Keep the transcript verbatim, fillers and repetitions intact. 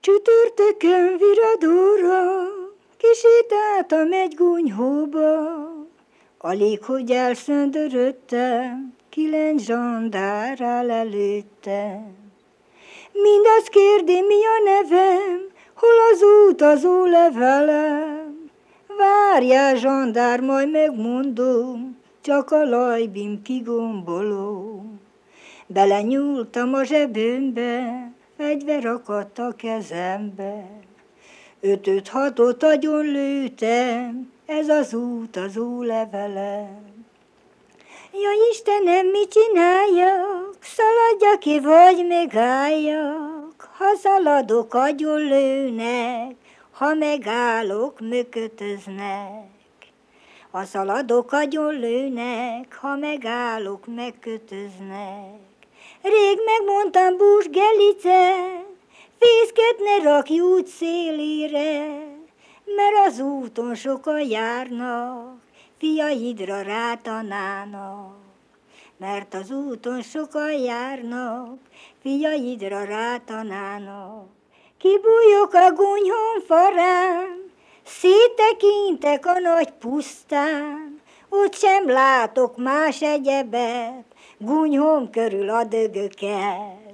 Csütörtökön viradóra kisétáltam egy gúnyhóba, alig hogy elszöndöröttem, kilenc zsandár áll előttem. Mindazt kérdi, mi a nevem, hol az utazó levelem. Várjál, zsandár, majd megmondom, csak a lajbim kigombolom. Belenyúltam a zsebömbe, fegyver akadt a kezembe. Ötöt hatot agyon lőttem, ez az utazó levelem. Ja Istenem, mit csináljak, szaladjak ki vagy megálljak, ha szaladok agyon lőnek, ha megállok mökötöznek. Ha szaladok agyon lőnek, ha megállok megkötöznek. Rég megmondtam Bús Gelice, fészket ne rakj út szélére, mert az úton sokan járnak, fiaidra rátanának. Mert az úton sokan járnak, fiaidra rátanának. Kibújok a gúnyhom farán, széttekintek a nagy pusztán, ott sem látok más egyebet, gúnyhom körül a dögöket.